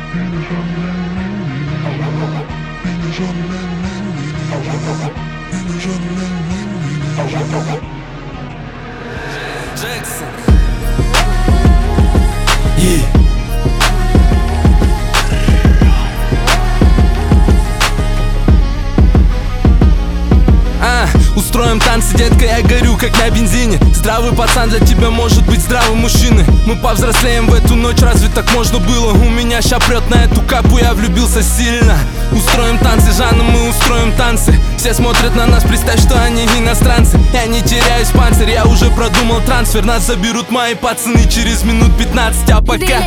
Джексон. Устроим танцы, детка, я горю, как на бензине. Здравый пацан для тебя может быть здравым мужчиной. Мы повзрослеем в эту ночь, разве так можно было? У меня ща прет на эту капу, я влюбился сильно. Устроим танцы, Жанна, мы устроим танцы. Все смотрят на нас, представь, что они иностранцы. Я не теряюсь, панцирь, я уже продумал трансфер. Нас заберут мои пацаны через минут 15, а пока...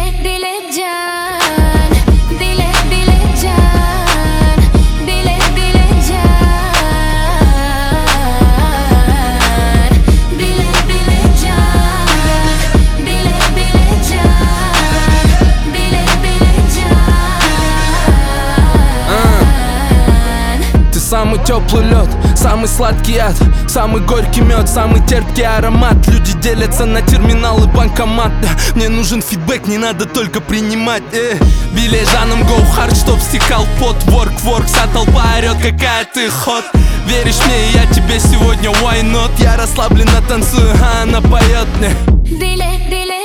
Самый теплый лед, самый сладкий яд, самый горький мед, самый терпкий аромат. Люди делятся на терминал и банкомат. Мне нужен фидбэк, не надо только принимать. Билей Жаном, go hard, чтоб стекал пот. Work, вся толпа орет, какая ты hot. Веришь мне, и я тебе сегодня why not? Я расслабленно танцую, а она поет мне.